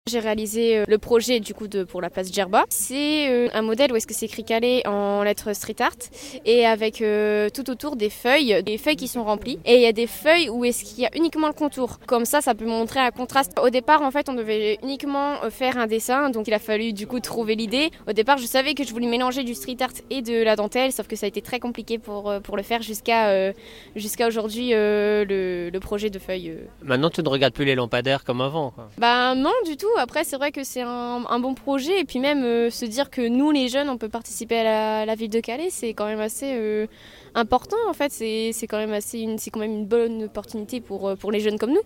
J'ai réalisé le projet du coup pour la place Djerba. C'est un modèle où est-ce que c'est écrit Calais en lettres street art et avec tout autour des feuilles qui sont remplies. Et il y a des feuilles où est-ce qu'il y a uniquement le contour. Comme ça peut montrer un contraste. Au départ, en fait, on devait uniquement faire un dessin, donc il a fallu du coup trouver l'idée. Au départ, je savais que je voulais mélanger du street art et de la dentelle, sauf que ça a été très compliqué pour le faire jusqu'à aujourd'hui le projet de feuilles. Maintenant, tu ne regardes plus les lampadaires comme avant, quoi. Bah non du tout, après c'est vrai que c'est un bon projet et puis même se dire que nous les jeunes on peut participer à la ville de Calais, c'est quand même assez important en fait, c'est quand même une bonne opportunité pour les jeunes comme nous.